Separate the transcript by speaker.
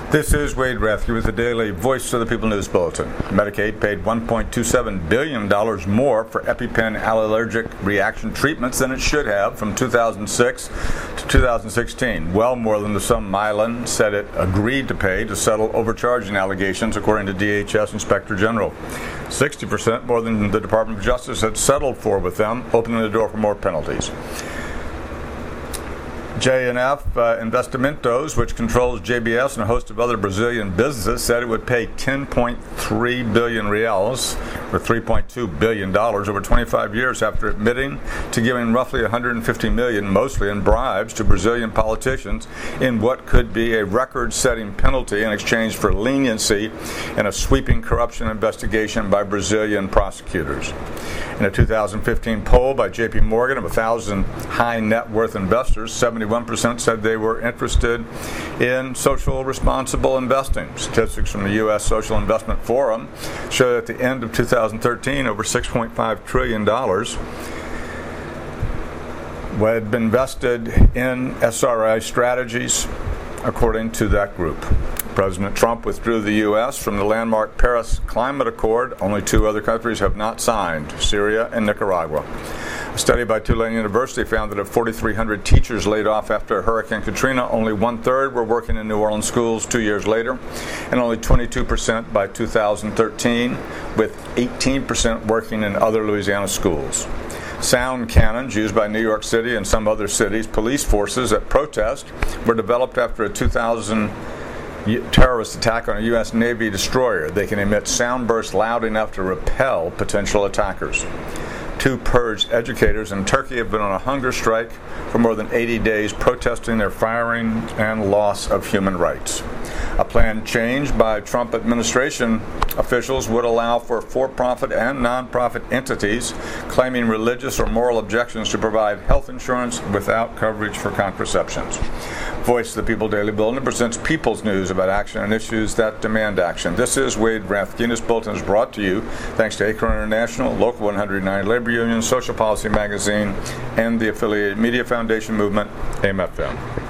Speaker 1: This is Wade Rathke with the Daily Voice of the People News Bulletin. Medicaid paid $1.27 billion more for EpiPen allergic reaction treatments than it should have from 2006 to 2016, well more than the sum Mylan said it agreed to pay to settle overcharging allegations, according to DHS Inspector General. 60% more than the Department of Justice had settled for with them, opening the door for more penalties. J&F Investimentos, which controls JBS and a host of other Brazilian businesses, said it would pay 10.3 billion reals, or $3.2 billion, over 25 years after admitting to giving roughly 150 million, mostly in bribes, to Brazilian politicians in what could be a record-setting penalty in exchange for leniency in a sweeping corruption investigation by Brazilian prosecutors. In a 2015 poll by J.P. Morgan of 1,000 high net worth investors, 71% said they were interested in social responsible investing. Statistics from the U.S. Social Investment Forum show that at the end of 2013, over $6.5 trillion had been invested in SRI strategies, according to that group. President Trump withdrew the U.S. from the landmark Paris Climate Accord. Only two other countries have not signed, Syria and Nicaragua. A study by Tulane University found that of 4,300 teachers laid off after Hurricane Katrina, only one-third were working in New Orleans schools 2 years later, and only 22% by 2013, with 18% working in other Louisiana schools. Sound cannons used by New York City and some other cities' police forces at protest were developed after a 2000 terrorist attack on a U.S. Navy destroyer. They can emit sound bursts loud enough to repel potential attackers. Two purged educators in Turkey have been on a hunger strike for more than 80 days, protesting their firing and loss of human rights. A planned change by Trump administration officials would allow for-profit and non-profit entities claiming religious or moral objections to provide health insurance without coverage for contraceptions. Voice of the People Daily Bulletin presents People's News about action and issues that demand action. This is Wade Rathke. This bulletin is brought to you thanks to Acorn International, Local 109 Labor Union, Social Policy Magazine, and the affiliated Media Foundation Movement, AMFM.